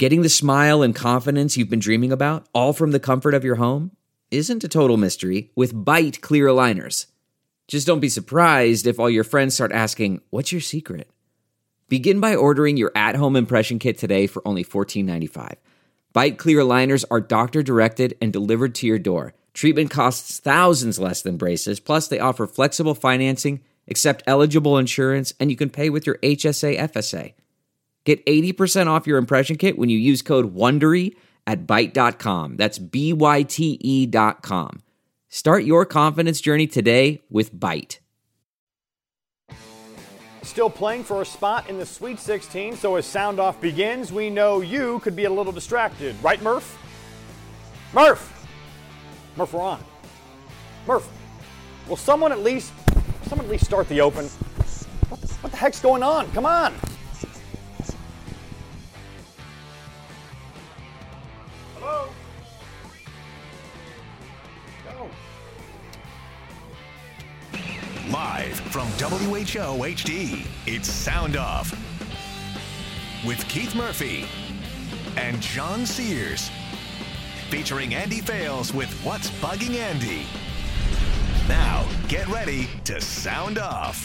Getting the smile and confidence you've been dreaming about, all from the comfort of your home, isn't a total mystery with Byte clear aligners. Just don't be surprised if all your friends start asking, "What's your secret?" Begin by ordering your at-home impression kit today for only $14.95. Byte clear aligners are doctor-directed and delivered to your door. Treatment costs thousands less than braces, plus they offer flexible financing, accept eligible insurance, and you can pay with your HSA FSA. Get 80% off your impression kit when you use code WONDERY at Byte.com. That's BYTE.com. Start your confidence journey today with Byte. Still playing for a spot in the Sweet 16, so as Sound Off begins, we know you could be a little distracted. Right, Murph? Murph, we're on. Murph, will someone at least start the open? What the heck's going on? Come on. Hello? Go. Live from WHO HD, it's Sound Off with Keith Murphy and John Sears, featuring Andy Fales with What's Bugging Andy. Now, get ready to sound off.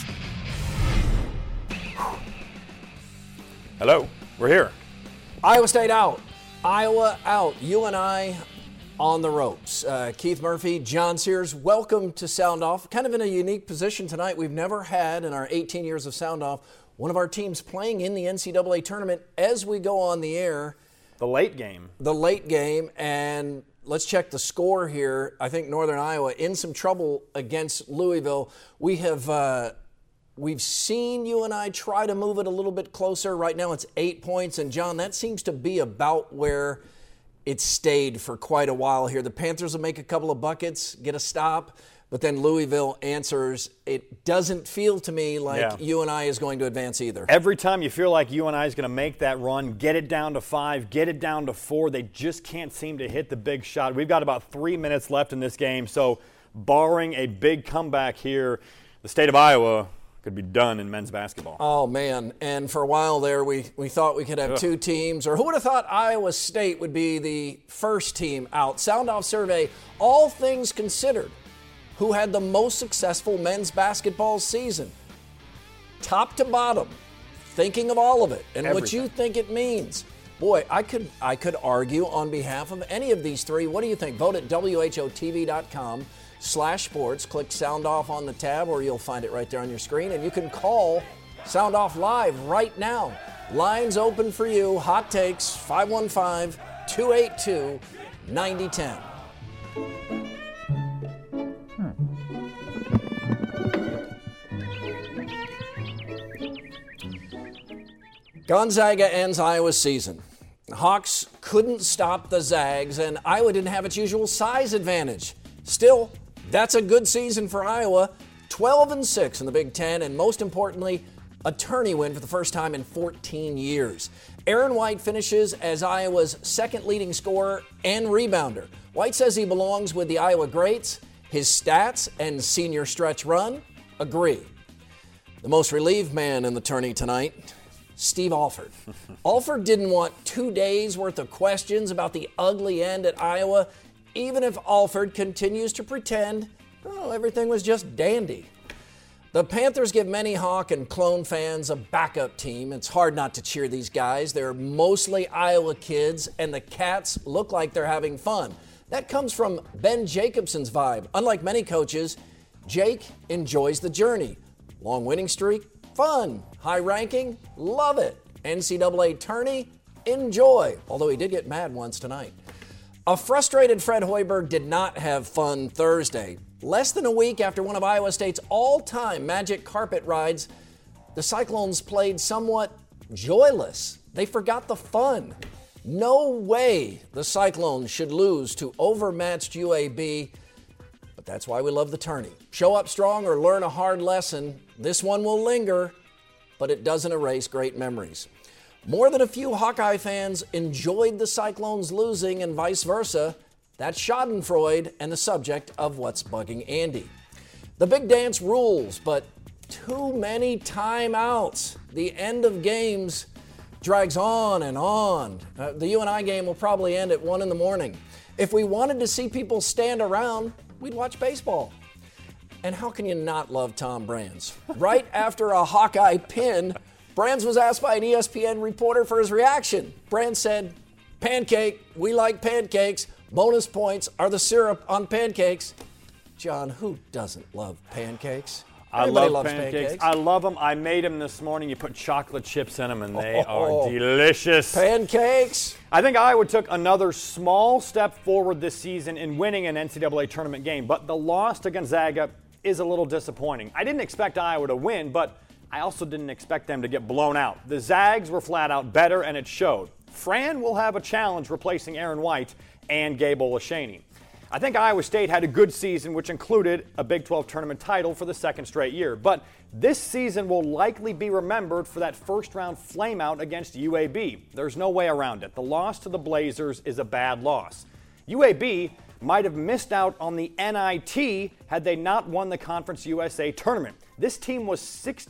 Hello, we're here. Iowa State out. Iowa out. UNI on the ropes. Keith Murphy, John Sears, welcome to Sound Off. Kind of in a unique position tonight. We've never had in our 18 years of Sound Off one of our teams playing in the NCAA tournament as we go on the air. The late game, and let's check the score here. I think Northern Iowa in some trouble against Louisville. We've seen UNI try to move it a little bit closer. Right now it's 8 points, and John, that seems to be about where it stayed for quite a while here. The Panthers will make a couple of buckets, get a stop, but then Louisville answers. It doesn't feel to me like UNI is going to advance either. Every time you feel like UNI is going to make that run, get it down to 5, get it down to 4, they just can't seem to hit the big shot. We've got about 3 minutes left in this game, so barring a big comeback here, the state of Iowa could be done in men's basketball. Oh, man. And for a while there, we thought we could have two teams. Or who would have thought Iowa State would be the first team out? Sound Off survey, all things considered, who had the most successful men's basketball season? Top to bottom, thinking of all of it and what you think it means. Boy, I could argue on behalf of any of these three. What do you think? Vote at WHOTV.com/sports. Click Sound Off on the tab, or you'll find it right there on your screen. And you can call Sound Off live right now. Lines open for you. Hot takes, 515-282-9010. Gonzaga ends Iowa's season. The Hawks couldn't stop the Zags, and Iowa didn't have its usual size advantage. Still, that's a good season for Iowa. 12-6 in the Big Ten, and most importantly, a tourney win for the first time in 14 years. Aaron White finishes as Iowa's second leading scorer and rebounder. White says he belongs with the Iowa greats. His stats and senior stretch run agree. The most relieved man in the tourney tonight, Steve Alford. Alford didn't want 2 days worth of questions about the ugly end at Iowa, even if Alford continues to pretend everything was just dandy. The Panthers give many Hawk and Clone fans a backup team. It's hard not to cheer these guys. They're mostly Iowa kids, and the Cats look like they're having fun. That comes from Ben Jacobson's vibe. Unlike many coaches, Jake enjoys the journey. Long winning streak, fun. High ranking, love it. NCAA tourney, enjoy. Although he did get mad once tonight. A frustrated Fred Hoiberg did not have fun Thursday. Less than a week after one of Iowa State's all-time magic carpet rides, the Cyclones played somewhat joyless. They forgot the fun. No way the Cyclones should lose to overmatched UAB, but that's why we love the tourney. Show up strong or learn a hard lesson. This one will linger, but it doesn't erase great memories. More than a few Hawkeye fans enjoyed the Cyclones losing and vice versa. That's Schadenfreude and the subject of What's Bugging Andy. The big dance rules, but too many timeouts. The end of games drags on and on. The UNI game will probably end at 1 in the morning. If we wanted to see people stand around, we'd watch baseball. And how can you not love Tom Brands? Right after a Hawkeye pin, Brands was asked by an ESPN reporter for his reaction. Brands said, "Pancake, we like pancakes. Bonus points are the syrup on pancakes." John, who doesn't love pancakes? Everybody loves pancakes. I love them. I made them this morning. You put chocolate chips in them, and they are delicious. Pancakes. I think Iowa took another small step forward this season in winning an NCAA tournament game, but the loss to Gonzaga is a little disappointing. I didn't expect Iowa to win, but I also didn't expect them to get blown out. The Zags were flat out better, and it showed. Fran will have a challenge replacing Aaron White and Gabe Olaseni. I think Iowa State had a good season, which included a Big 12 tournament title for the second straight year. But this season will likely be remembered for that first-round flameout against UAB. There's no way around it. The loss to the Blazers is a bad loss. UAB might have missed out on the NIT had they not won the Conference USA tournament. This team was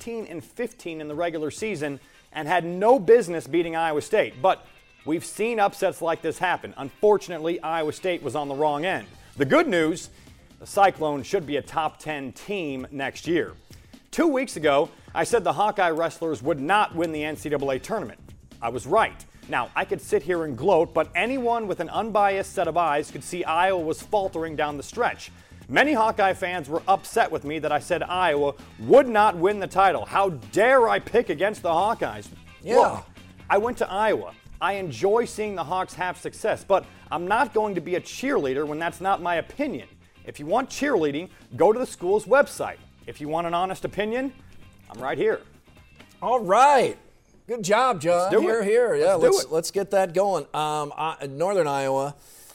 16-15 in the regular season and had no business beating Iowa State. But we've seen upsets like this happen. Unfortunately, Iowa State was on the wrong end. The good news, the Cyclones should be a top 10 team next year. 2 weeks ago, I said the Hawkeye wrestlers would not win the NCAA tournament. I was right. Now, I could sit here and gloat, but anyone with an unbiased set of eyes could see Iowa was faltering down the stretch. Many Hawkeye fans were upset with me that I said Iowa would not win the title. How dare I pick against the Hawkeyes? Yeah. Look, I went to Iowa. I enjoy seeing the Hawks have success, but I'm not going to be a cheerleader when that's not my opinion. If you want cheerleading, go to the school's website. If you want an honest opinion, I'm right here. All right. Good job, John. Let's do it. Here. Yeah, Let's let's get that going. Northern Iowa,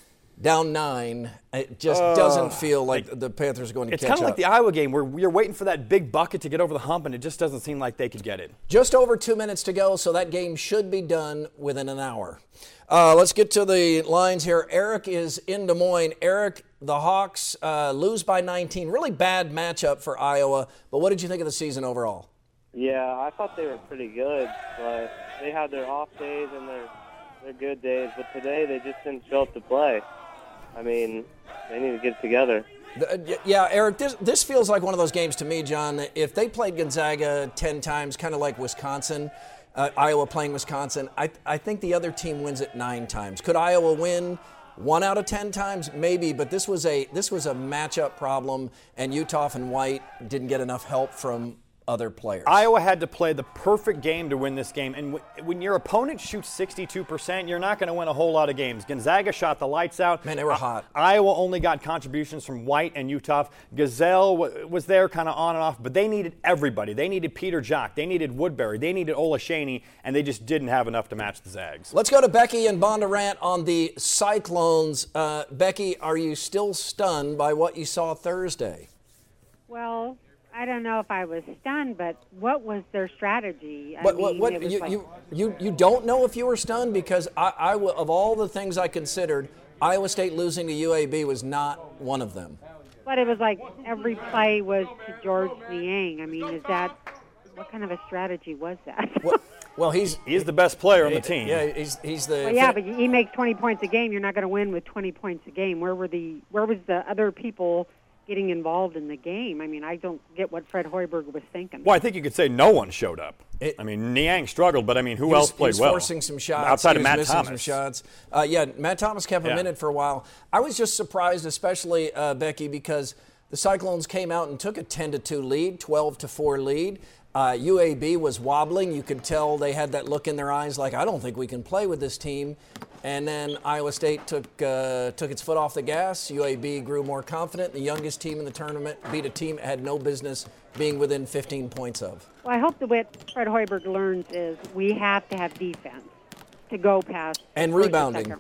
down 9. It just doesn't feel like the Panthers are going to catch up. It's kind of like the Iowa game where you're waiting for that big bucket to get over the hump, and it just doesn't seem like they could get it. Just over 2 minutes to go, so that game should be done within an hour. Let's get to the lines here. Eric is in Des Moines. Eric, the Hawks lose by 19. Really bad matchup for Iowa, but what did you think of the season overall? Yeah, I thought they were pretty good, but they had their off days and their good days. But today they just didn't show up to play. I mean, they need to get it together. Yeah, Eric, this feels like one of those games to me, John. If they played Gonzaga 10 times, kind of like Wisconsin, Iowa playing Wisconsin, I think the other team wins it 9 times. Could Iowa win 1 out of 10 times? Maybe, but this was a matchup problem, and Uthoff and White didn't get enough help from other players. Iowa had to play the perfect game to win this game, and when your opponent shoots 62%, you're not going to win a whole lot of games. Gonzaga shot the lights out. Man, they were hot. Iowa only got contributions from White and Uthoff. Gazelle was there kind of on and off, but they needed everybody. They needed Peter Jock. They needed Woodbury. They needed Olaseni, and they just didn't have enough to match the Zags. Let's go to Becky and Bondurant on the Cyclones. Becky, are you still stunned by what you saw Thursday? Well, I don't know if I was stunned, but what was their strategy? You don't know if you were stunned? Because I of all the things I considered, Iowa State losing to UAB was not one of them. But it was like every play was to George Niang. I mean, what kind of a strategy was that? Well, he's the best player on the team. Yeah, he's the. Well, yeah, but he makes 20 points a game. You're not going to win with 20 points a game. Where was the other people getting involved in the game? I mean, I don't get what Fred Hoiberg was thinking. Well, I think you could say no one showed up. Niang struggled, but I mean, who else played well? He was forcing some shots. Outside of Matt missing Thomas. Some shots. Matt Thomas kept him in it for a while. I was just surprised, especially, Becky, because the Cyclones came out and took a 10-2 lead, 12-4 lead. UAB was wobbling. You could tell they had that look in their eyes like, I don't think we can play with this team. And then Iowa State took its foot off the gas. UAB grew more confident. The youngest team in the tournament beat a team it had no business being within 15 points of. Well, I hope what Fred Hoiberg learns is we have to have defense to go past and the rebounding. Second round.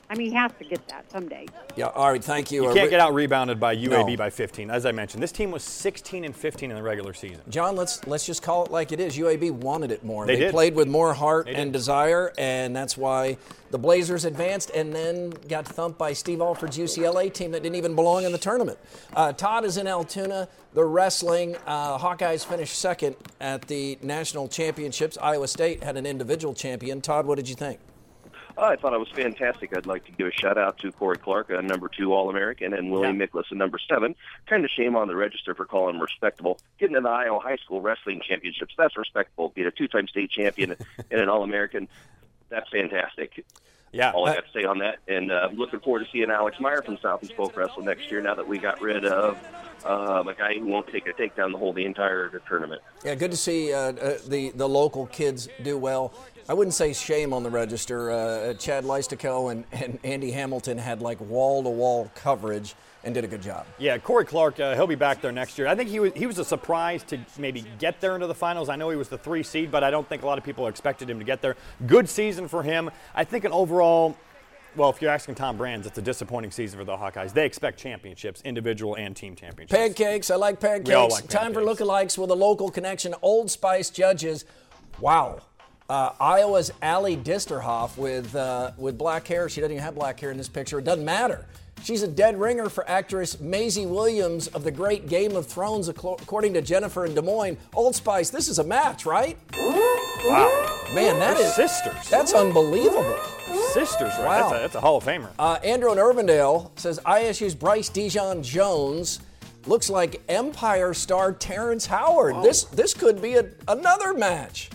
I mean, he has to get that someday. Yeah, all right, thank you. You can't get out-rebounded by UAB No. by 15. As I mentioned, this team was 16-15 in the regular season. John, let's just call it like it is. UAB wanted it more. They did. Played with more heart They and did. desire, and that's why the Blazers advanced and then got thumped by Steve Alford's UCLA team that didn't even belong in the tournament. Todd is in Altoona. The wrestling Hawkeyes finished second at the national championships. Iowa State had an individual champion. Todd, what did you think? I thought it was fantastic. I'd like to give a shout-out to Corey Clark, a number 2 All-American, and Willie Miklas, a number 7. Kind of shame on the register for calling him respectable. Getting to the Iowa High School Wrestling Championships, that's respectable. Being a 2-time state champion and an All-American, that's fantastic. Yeah. All I got to say on that. And looking forward to seeing Alex Meyer from Southeast Folk Wrestle next year now that we got rid of a guy who won't take a takedown the entire tournament. Yeah, good to see the local kids do well. I wouldn't say shame on the register. Chad Leistico and Andy Hamilton had like wall-to-wall coverage and did a good job. Yeah, Corey Clark, he'll be back there next year. I think he was a surprise to maybe get there into the finals. I know he was the 3 seed, but I don't think a lot of people expected him to get there. Good season for him. I think an overall, well, if you're asking Tom Brands, it's a disappointing season for the Hawkeyes. They expect championships, individual and team championships. Pancakes, I like pancakes. We all like Time for pancakes. lookalikes with a local connection. Old Spice judges. Wow. Iowa's Allie Disterhoff with black hair. She doesn't even have black hair in this picture. It doesn't matter. She's a dead ringer for actress Maisie Williams of the great Game of Thrones, according to Jennifer in Des Moines. Old Spice, this is a match, right? Wow. Man, that They're is sisters. That's unbelievable. Sisters, right? Wow. That's a Hall of Famer. Andrew in Urbandale says ISU's Bryce Dijon Jones looks like Empire star Terrence Howard. Wow. This could be another match.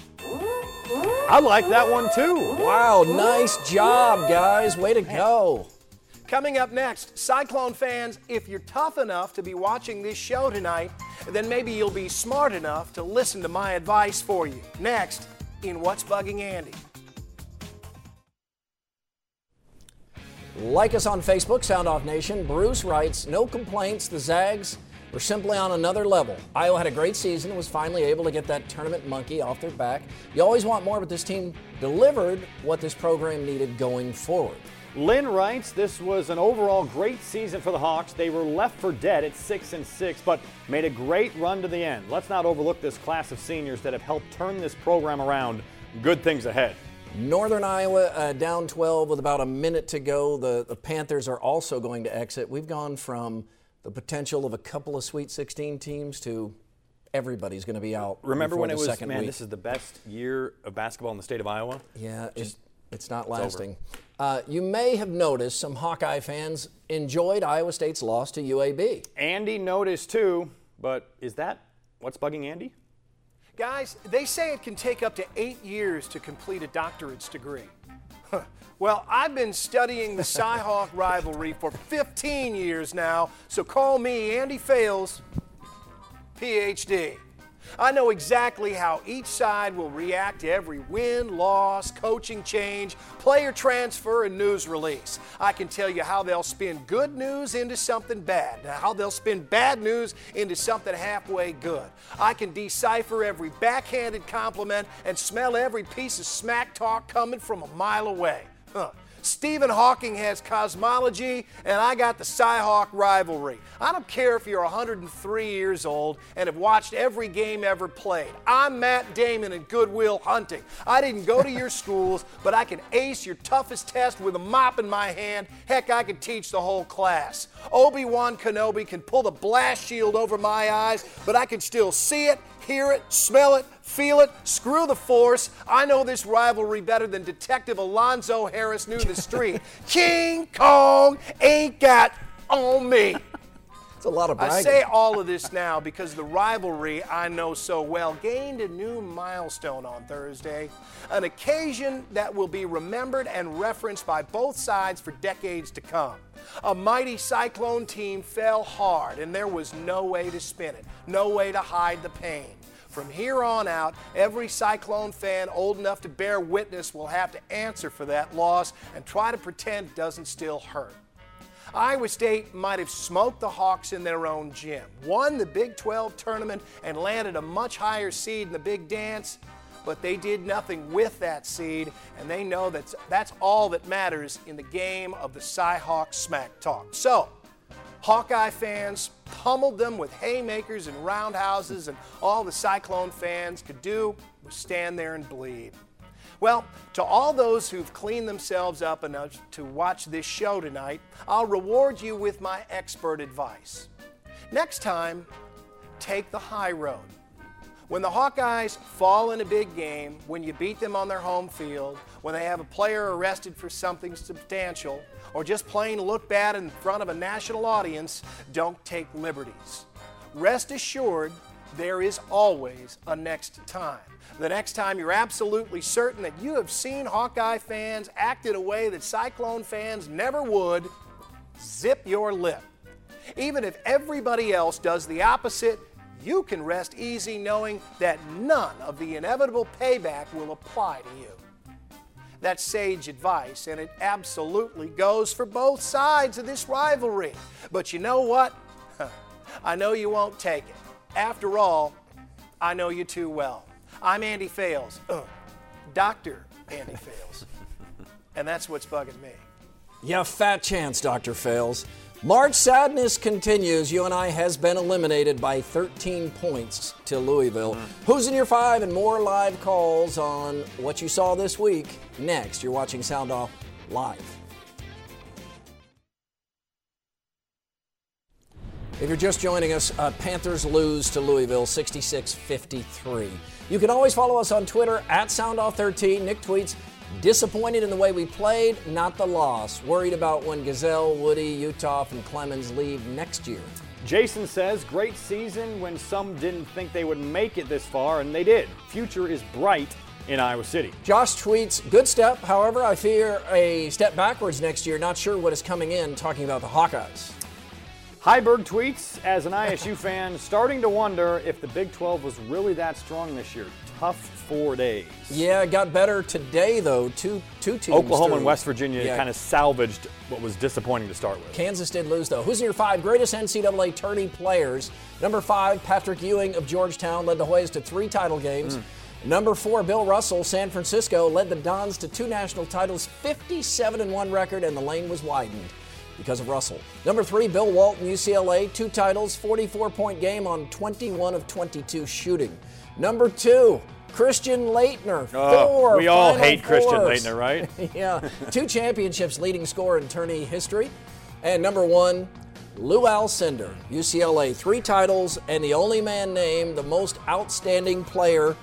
I like that one too. Wow, nice job, guys. Way to go. Coming up next, Cyclone fans, if you're tough enough to be watching this show tonight, then maybe you'll be smart enough to listen to my advice for you. Next, in What's Bugging Andy. Like us on Facebook, Sound Off Nation. Bruce writes, no complaints. The Zags were simply on another level. Iowa had a great season and was finally able to get that tournament monkey off their back. You always want more, but this team delivered what this program needed going forward. Lynn writes, this was an overall great season for the Hawks. They were left for dead at 6-6, but made a great run to the end. Let's not overlook this class of seniors that have helped turn this program around. Good things ahead. Northern Iowa down 12 with about a minute to go. The Panthers are also going to exit. We've gone from the potential of a couple of Sweet 16 teams to everybody's going to be out. Remember when it was, second week. this is the best year of basketball in the state of Iowa? Yeah, it's not lasting. You may have noticed some Hawkeye fans enjoyed Iowa State's loss to UAB. Andy noticed too, but is that what's bugging Andy? Guys, they say it can take up to 8 years to complete a doctorate's degree. Well, I've been studying the Cy-Hawk rivalry for 15 years now, so call me Andy Fales, PhD. I know exactly how each side will react to every win, loss, coaching change, player transfer, and news release. I can tell you how they'll spin good news into something bad, how they'll spin bad news into something halfway good. I can decipher every backhanded compliment and smell every piece of smack talk coming from a mile away. Stephen Hawking has cosmology, and I got the Cy-Hawk rivalry. I don't care if you're 103 years old and have watched every game ever played. I'm Matt Damon in Good Will Hunting. I didn't go to your schools, but I can ace your toughest test with a mop in my hand. Heck, I could teach the whole class. Obi-Wan Kenobi can pull the blast shield over my eyes, but I can still see it, hear it, smell it, feel it. Screw the Force. I know this rivalry better than Detective Alonzo Harris knew the street. King Kong ain't got on me. It's a lot of bragging. I say all of this now because the rivalry I know so well gained a new milestone on Thursday, an occasion that will be remembered and referenced by both sides for decades to come. A mighty Cyclone team fell hard, and there was no way to spin it, no way to hide the pain. From here on out, every Cyclone fan old enough to bear witness will have to answer for that loss and try to pretend it doesn't still hurt. Iowa State might have smoked the Hawks in their own gym, won the Big 12 tournament, and landed a much higher seed in the Big Dance, but they did nothing with that seed, and they know that's all that matters in the game of the Cy-Hawk Smack Talk. So, Hawkeye fans pummeled them with haymakers and roundhouses, and all the Cyclone fans could do was stand there and bleed. Well, to all those who've cleaned themselves up enough to watch this show tonight, I'll reward you with my expert advice. Next time, take the high road. When the Hawkeyes fall in a big game, when you beat them on their home field, when they have a player arrested for something substantial, or just plain look bad in front of a national audience, don't take liberties. Rest assured, there is always a next time. The next time you're absolutely certain that you have seen Hawkeye fans act in a way that Cyclone fans never would, zip your lip. Even if everybody else does the opposite, you can rest easy knowing that none of the inevitable payback will apply to you. That's sage advice, and it absolutely goes for both sides of this rivalry. But you know what? I know you won't take it. After all, I know you too well. I'm Andy Fales, Dr. Andy Fales, and that's what's bugging me. Yeah, fat chance, Dr. Fales. March Sadness continues. UNI has been eliminated by 13 points to Louisville. Who's in your 5 and more live calls on what you saw this week? Next, you're watching Sound Off live. If you're just joining us, Panthers lose to Louisville 66-53. You can always follow us on Twitter at SoundOff13. Nick tweets, disappointed in the way we played, not the loss. Worried about when Gazelle, Woody, Uthoff, and Clemens leave next year. Jason says, great season when some didn't think they would make it this far, and they did. Future is bright in Iowa City. Josh tweets, good step. However, I fear a step backwards next year. Not sure what is coming in, talking about the Hawkeyes. Heiberg tweets, as an ISU fan, starting to wonder if the Big 12 was really that strong this year. Tough 4 days. Yeah, it got better today, though. Two teams. Oklahoma and West Virginia kind of salvaged what was disappointing to start with. Kansas did lose, though. Who's in your 5 greatest NCAA tourney players? Number 5, Patrick Ewing of Georgetown led the Hoyas to 3 title games. Number 4, Bill Russell, San Francisco, led the Dons to 2 national titles, 57-1 record, and the lane was widened because of Russell. Number 3, Bill Walton, UCLA, 2 titles, 44-point game on 21 of 22 shooting. Number 2, Christian Laettner, 4 we all hate fours. Christian Laettner, right? Yeah, 2 championships, leading scorer in tourney history. And number 1, Lou Alcindor, UCLA, 3 titles, and the only man named the most outstanding player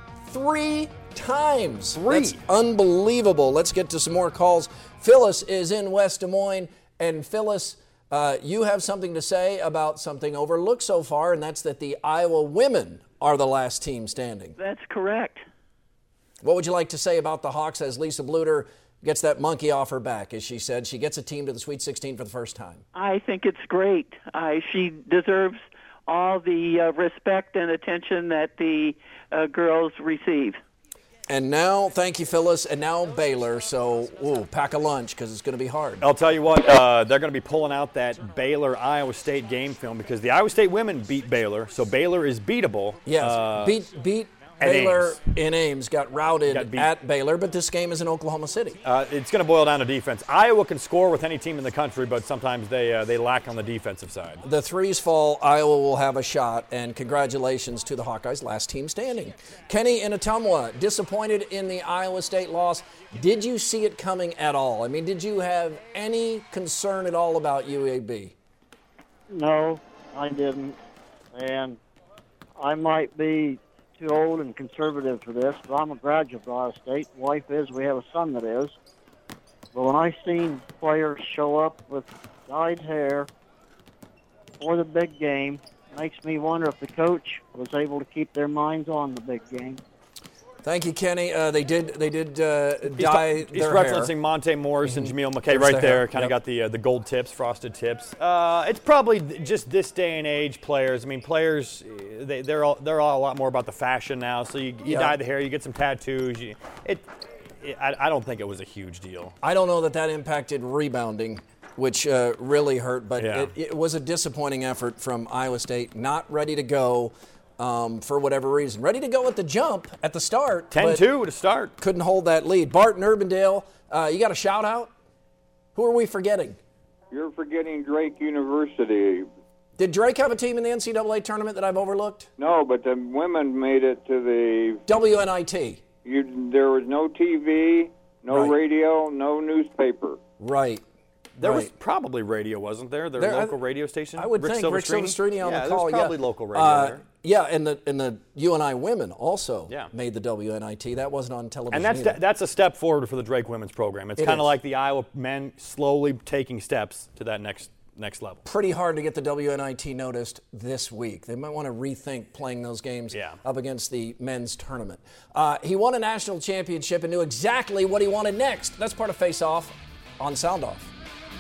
3 times. 3. That's unbelievable. Let's get to some more calls. Phyllis is in West Des Moines. And Phyllis, you have something to say about something overlooked so far, and that's that the Iowa women are the last team standing. That's correct. What would you like to say about the Hawks as Lisa Bluter gets that monkey off her back, as she said? She gets a team to the Sweet 16 for the first time. I think it's great. She deserves all the respect and attention that the girls receive. And now, thank you, Phyllis, and now Baylor. So, pack a lunch because it's going to be hard. I'll tell you what, they're going to be pulling out that Baylor-Iowa State game film because the Iowa State women beat Baylor, so Baylor is beatable. Yes, beat Baylor in Ames, got routed at Baylor, but this game is in Oklahoma City. It's going to boil down to defense. Iowa can score with any team in the country, but sometimes they lack on the defensive side. The threes fall, Iowa will have a shot, and congratulations to the Hawkeyes, last team standing. Kenny in Ottumwa, disappointed in the Iowa State loss. Did you see it coming at all? I mean, did you have any concern at all about UAB? No, I didn't, and I might be too old and conservative for this, but I'm a graduate of Iowa State. Wife is, we have a son that is. But when I seen players show up with dyed hair for the big game, it makes me wonder if the coach was able to keep their minds on the big game. Thank you, Kenny. They did dye their hair. He's referencing Monte Morris and Jameel McKay right there. Kind of got the gold tips, frosted tips. It's probably just this day and age players. I mean, players, they're all a lot more about the fashion now. So you dye the hair, you get some tattoos. I don't think it was a huge deal. I don't know that impacted rebounding, which really hurt. But it was a disappointing effort from Iowa State. Not ready to go. for whatever reason. Ready to go at the jump at the start. 10-2 to start. Couldn't hold that lead. Bart in Urbandale, you got a shout out? Who are we forgetting? You're forgetting Drake University. Did Drake have a team in the NCAA tournament that I've overlooked? No, but the women made it to the WNIT. There was no TV, no radio, no newspaper. Right. There was probably radio, wasn't there? Their local radio station. I would think Rick Silvestrini on the call. There's probably local radio there. Yeah, and the UNI women also made the WNIT. That wasn't on television. And that's a step forward for the Drake women's program. It's kind of like the Iowa men slowly taking steps to that next level. Pretty hard to get the WNIT noticed this week. They might want to rethink playing those games up against the men's tournament. He won a national championship and knew exactly what he wanted next. That's part of Face Off on Sound Off.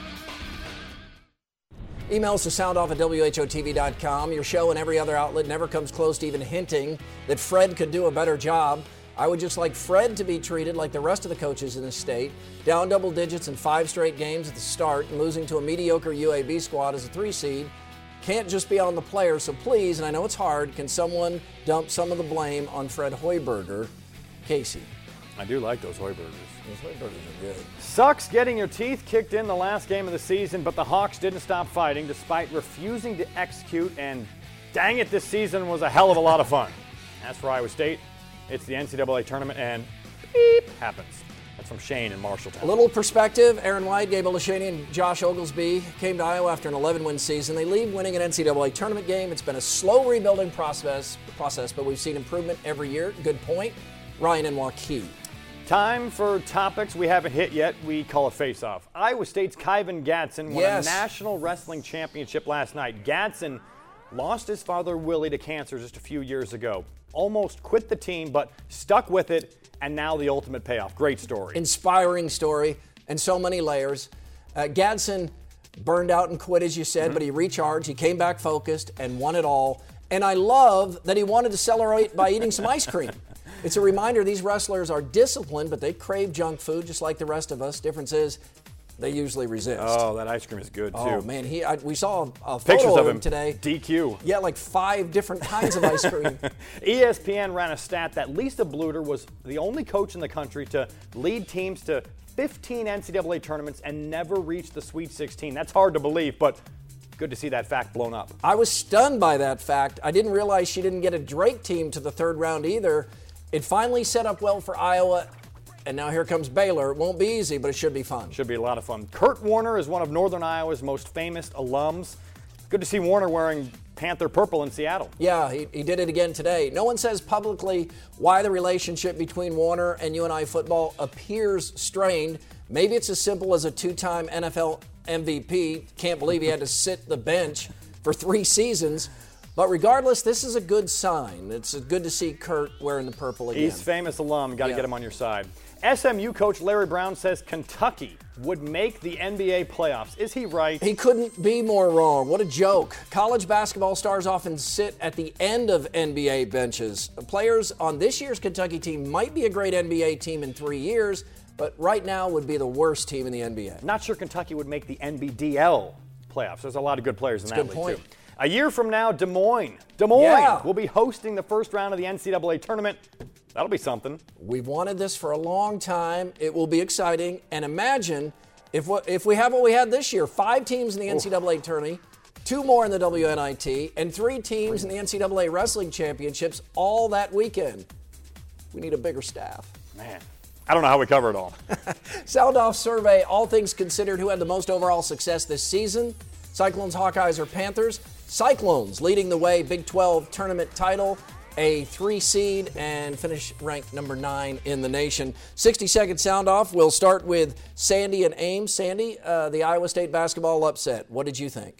Emails to soundoff@whotv.com. Your show and every other outlet never comes close to even hinting that Fred could do a better job. I would just like Fred to be treated like the rest of the coaches in the state. Down double digits in 5 straight games at the start and losing to a mediocre UAB squad as a 3 seed. Can't just be on the player, so please, and I know it's hard, can someone dump some of the blame on Fred Hoiberger? Casey. I do like those Hoibergers. Those Hoibergers are good. Sucks getting your teeth kicked in the last game of the season, but the Hawks didn't stop fighting despite refusing to execute, and dang it, this season was a hell of a lot of fun. As for Iowa State, it's the NCAA tournament, and beep happens. That's from Shane in Marshalltown. A little perspective, Aaron White, Gabe Olashany, and Josh Oglesby came to Iowa after an 11-win season. They leave winning an NCAA tournament game. It's been a slow rebuilding process, but we've seen improvement every year. Good point. Ryan and Waukee. Time for topics we haven't hit yet. We call it Face Off. Iowa State's Kyvan Gadsden won a national wrestling championship last night. Gadsden lost his father, Willie, to cancer just a few years ago. Almost quit the team, but stuck with it, and now the ultimate payoff. Great story. Inspiring story, and so many layers. Gadsden burned out and quit, as you said, but he recharged. He came back focused and won it all. And I love that he wanted to celebrate by eating some ice cream. It's a reminder these wrestlers are disciplined, but they crave junk food just like the rest of us. Difference is they usually resist. Oh, that ice cream is good, too. Oh, man. We saw a pictures photo of him today. DQ. Yeah, like 5 different kinds of ice cream. ESPN ran a stat that Lisa Bluter was the only coach in the country to lead teams to 15 NCAA tournaments and never reach the Sweet 16. That's hard to believe, but good to see that fact blown up. I was stunned by that fact. I didn't realize she didn't get a Drake team to the 3rd round either. It finally set up well for Iowa, and now here comes Baylor. It won't be easy, but it should be fun. Should be a lot of fun. Kurt Warner is one of Northern Iowa's most famous alums. Good to see Warner wearing Panther purple in Seattle. Yeah, he did it again today. No one says publicly why the relationship between Warner and UNI football appears strained. Maybe it's as simple as a 2-time NFL MVP. Can't believe he had to sit the bench for 3 seasons. But regardless, this is a good sign. It's good to see Kurt wearing the purple again. He's famous alum. Got to get him on your side. SMU coach Larry Brown says Kentucky would make the NBA playoffs. Is he right? He couldn't be more wrong. What a joke. College basketball stars often sit at the end of NBA benches. Players on this year's Kentucky team might be a great NBA team in 3 years, but right now would be the worst team in the NBA. Not sure Kentucky would make the NBDL playoffs. There's a lot of good players in that league, point. too. A year from now, Des Moines will be hosting the first round of the NCAA tournament. That'll be something. We've wanted this for a long time. It will be exciting. And imagine if we have what we had this year, 5 teams in the NCAA tourney, 2 more in the WNIT, and 3 teams in the NCAA wrestling championships all that weekend. We need a bigger staff. Man, I don't know how we cover it all. Sound Off survey, all things considered, who had the most overall success this season? Cyclones, Hawkeyes, or Panthers? Cyclones leading the way, Big 12 tournament title, a 3 seed, and finish ranked number 9 in the nation. 60-second sound off. We'll start with Sandy and Ames. Sandy, the Iowa State basketball upset. What did you think?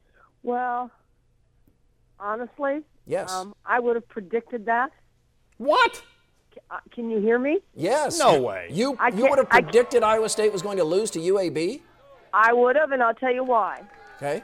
Well, honestly, yes, I would have predicted that. What? Can you hear me? Yes. No way. You would have predicted Iowa State was going to lose to UAB? I would have, and I'll tell you why. Okay.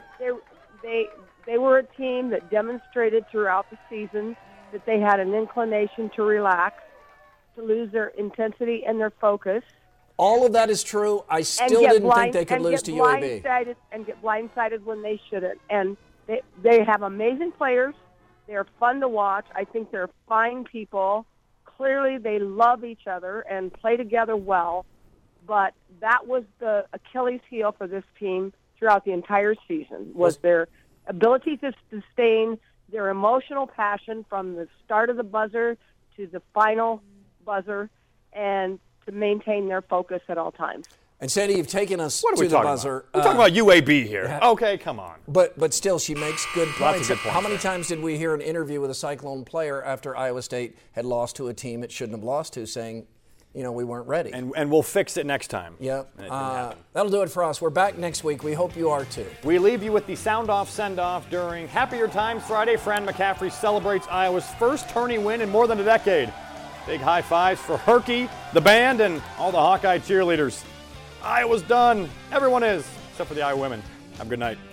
They were a team that demonstrated throughout the season that they had an inclination to relax, to lose their intensity and their focus. All of that is true. I still didn't think they could lose to UAB. And get blindsided when they shouldn't. And they have amazing players. They're fun to watch. I think they're fine people. Clearly, they love each other and play together well. But that was the Achilles heel for this team throughout the entire season, was their ability to sustain their emotional passion from the start of the buzzer to the final buzzer and to maintain their focus at all times. And Sandy, you've taken us What are to we the talking buzzer. about? We're talking about UAB here. Yeah. Okay, come on. But still, she makes good Lots points. of good points How many there. times did we hear an interview with a Cyclone player after Iowa State had lost to a team it shouldn't have lost to, saying, we weren't ready? And we'll fix it next time. Yep. And it didn't happen. That'll do it for us. We're back next week. We hope you are too. We leave you with the sound-off send-off during Happier Times Friday. Fran McCaffrey celebrates Iowa's first tourney win in more than a decade. Big high fives for Herky, the band, and all the Hawkeye cheerleaders. Iowa's done. Everyone is, except for the Iowa women. Have a good night.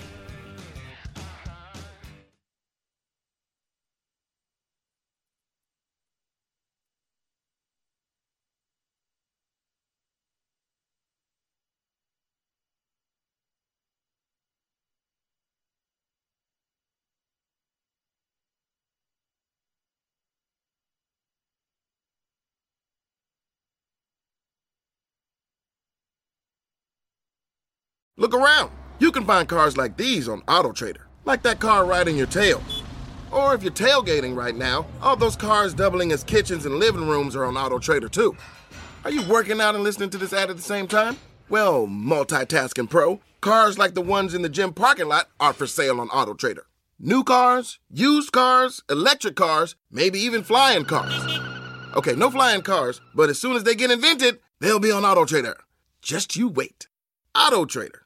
Look around. You can find cars like these on AutoTrader, like that car riding your tail. Or if you're tailgating right now, all those cars doubling as kitchens and living rooms are on AutoTrader too. Are you working out and listening to this ad at the same time? Well, multitasking pro, cars like the ones in the gym parking lot are for sale on AutoTrader. New cars, used cars, electric cars, maybe even flying cars. Okay, no flying cars, but as soon as they get invented, they'll be on AutoTrader. Just you wait. AutoTrader.